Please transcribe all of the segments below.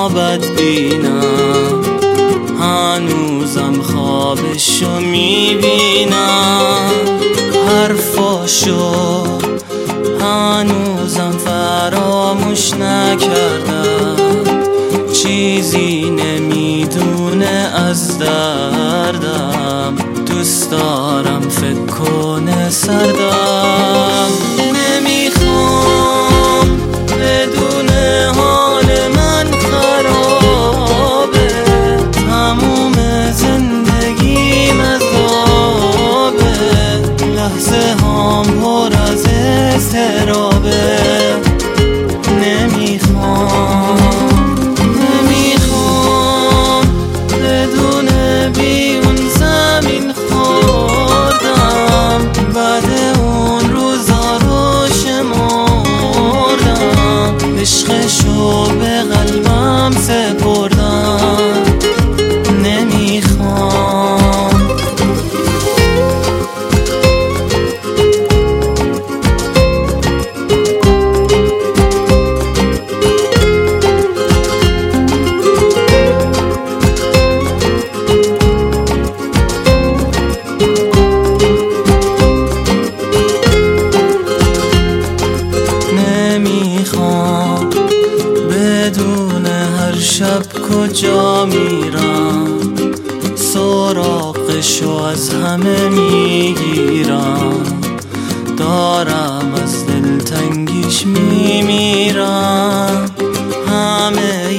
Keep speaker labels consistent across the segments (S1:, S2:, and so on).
S1: اما بدبینم، هنوزم خوابشو میبینم، حرفاشو هنوزم فراموش نکردم، چیزی نمیدونه از دردم، دوست دارم فکر کنه سردم. نمیخوام بدون حال من خرابه، تموم زندگیم عذابه، لحظه هام پر از اضطرابه. نمیخوام بدون بیون زمین خوردم، بعد اون روزا رو شمردم، عشقشو به قلبم سپردم. نمیخوام بدون هر شب کجا میرم، سراغشو از همه میگیرم، دارم از دلتنگیش میمیرم، همه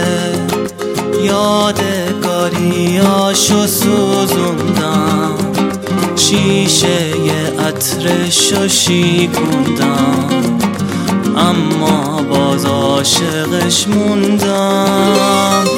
S1: یادگاریاشو سوزوندم، شیشه عطرشو شیکوندم، اما باز عاشقش موندم.